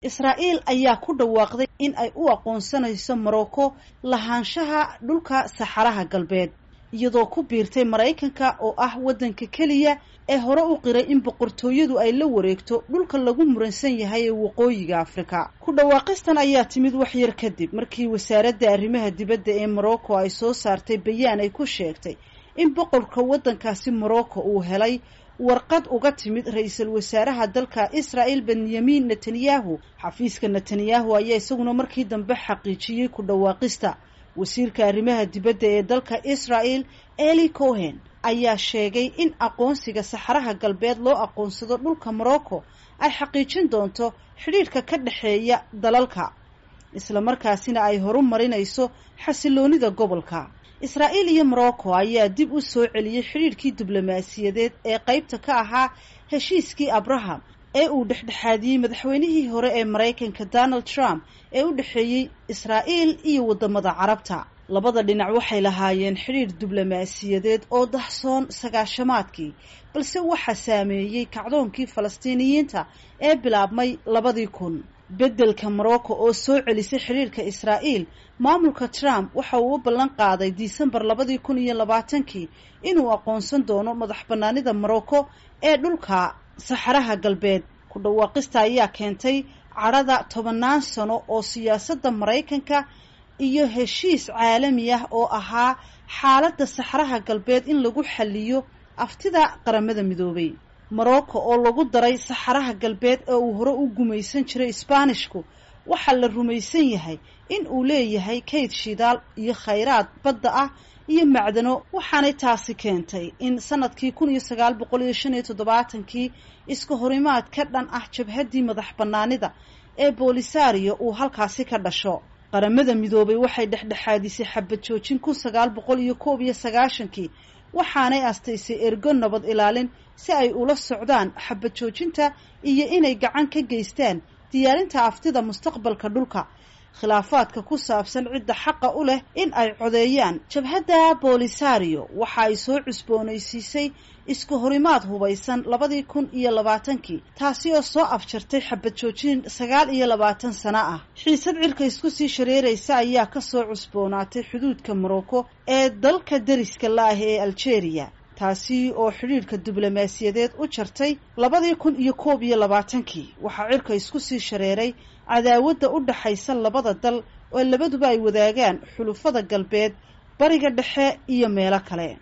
Israa'iil ayaa ku dhawaaqday in ay u aqoonsanayso Morocco lahaanshaha dhulka Saxaraha Galbeed iyadoo ku biirtay Mareykanka oo ah wadanka kaliya ee hore u qiray in boqortooyadu ay la wareegto dhulka lagu muransan yahay ee waqooyiga Afrika. Ku dhawaaqistan ayaa timid wax yar kadib markii wasaaradda arrimaha dibadda ee Morocco ay soo saartay bayaan ay ku sheegtay in boqorka wadankaasi Morocco uu helay warqad uga timid ra'iisul wasaaraha dalka Israa'iil Benjamin Netanyahu. Xafiiska Netanyahu ayaa isaguna markii dambe xaqiijiyay ku dhawaaqista. wasiirka arrimaha dibadda ee dalka Israa'iil Eli Cohen ayaa sheegay in aqoonsiga Saxaraha Galbeed loo aqoonsado dhulka Morocco ay xaqiijin doonto xiriirka ka dhaxeeya dalalka isla markaasina ay horumarinayso xasiloonida gobolka. Israa'iil iyo Morocco ayaa dib u soo celiyay xiriirkii diblomaasiyadeed ee qaybta ka ahaa heshiiskii Abraham ee uu dhexdhexaadiyay madaxweynihii hore ee Mareykanka Donald Trump ee u dhaxeeyay Israa'iil iyo wadamada Carabta. Labada dhinac waxay lahaayeen xiriir diblomaasiyadeed oo dahsoon sagaashamaadkii balse waxa saameeyay kacdoonkii Falastiiniyiinta ee bilaabmay 2000. Beddelka Morocco oo soo celisay xiriirka Israa'iil, maamulka Trump waxa uu ballan qaaday December 2020 inuu aqoonsan doono madaxbannaanida Morocco ee dhulka Saxaraha Galbeed. Ku dhawaaqista ayaa keentay cadhada 10 sano oo siyaasadda Mareykanka iyo heshiis caalami ah oo ahaa xaaladda Saxaraha Galbeed in lagu xalliyo aftida qaramada midoobay. Morocco oo lagu daray Saxaraha Galbeed ee uu hore u gumaysan jiray Isbaanishku waxa la rumaysan yahay in uu leeyahay kayd shidaal iyo khayraad badda ah iyo macdano, waxaanay taasi keentay in sanadkii 1975 iska horimaad ka dhan ah jabhaddii madaxbannaanida ee Polisario uu halkaasi ka dhasho. Qaramada midoobay waxay dhexdhexaadisay xabad joojin 1991 waxaanay astaysay ergo nabad ilaalin si ay ula socdaan xabad joojinta iyo inay gacan ka geystaan diyaarinta aftida mustaqbalka dhulka. Khilaafaadka ku saabsan cidda xaqa u leh in ay codeeyaan jabhadda Polisario waxa ay soo cusboonaysiisay iska horimaad hubaysan 2020 taasi oo soo afjartay xabad joojin 29 sano ah. Xiisad cirka isku sii shareeraysa ayaa ka soo cusboonaatay xuduudka Morocco ee dalka dariska la ah ee Algeria, taasi oo xiriirka diblomaasiyadeed u jartay 2021. Waxa cirka isku sii shareeray cadaawadda u dhaxaysa labada dal oo labaduba ay wadaagaan xulufada galbeed, bariga dhexe iyo meelo kale.